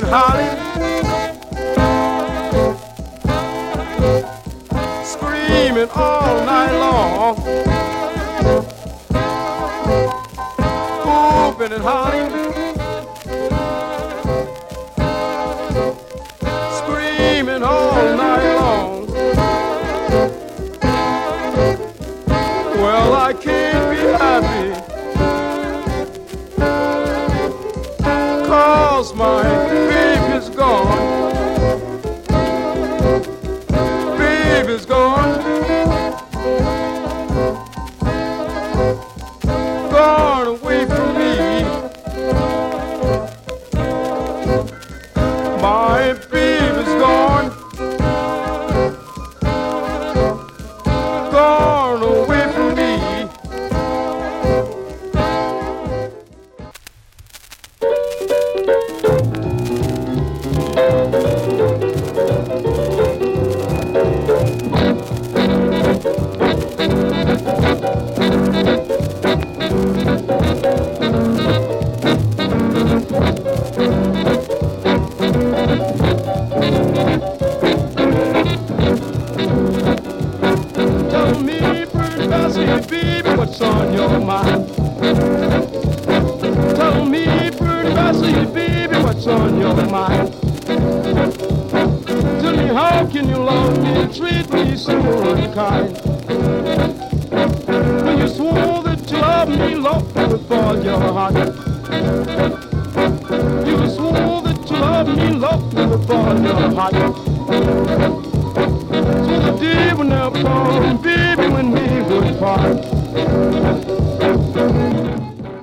holly, screaming all night long, whooping and hollering, screaming all night long. Well, I can't be happy, 'cause my baby's gone. Baby's gone. Gone away from me. My baby's gone. Gone away from me. Tell me, pretty Bessie, baby, what's on your mind? Tell me, pretty Bessie, baby, what's on your mind? Tell me, how can you love me, treat me so unkind? When you swore that you love me, love with all your heart. You swore that you love me, love with all your heart.